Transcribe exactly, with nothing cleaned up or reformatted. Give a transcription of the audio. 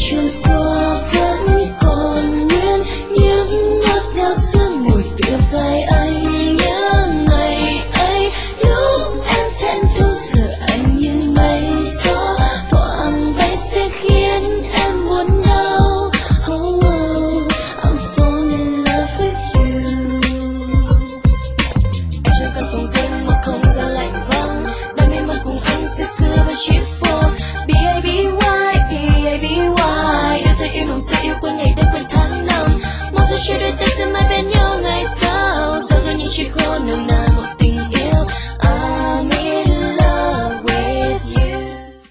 trôi qua vẫn còn nguyên những ngọt ngào sương mùi tựa vai anh. Nhớ ngày ấy lúc em thẹn thùng sợ anh như mây gió thoảng bay sẽ khiến em buồn đau. Oh, oh, I'm falling in love with you. Em chẳng cần phòng riêng một không gian lạnh vắng, đam mê mong cùng anh say sưa và chiếc phone. B A B Y, B A B Y, yêu thôi yêu nồng sẽ yêu quên ngày đêm quên tháng năm, mong sao chia đôi ta sẽ mãi bên nhau.